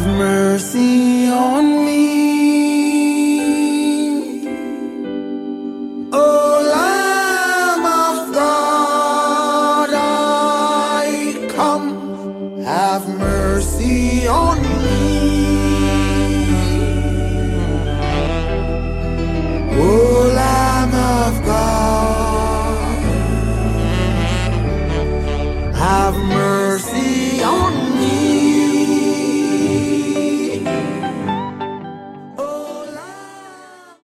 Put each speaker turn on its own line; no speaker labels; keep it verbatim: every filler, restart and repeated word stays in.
have mercy on me. Oh Lamb of God, I come, have mercy on me.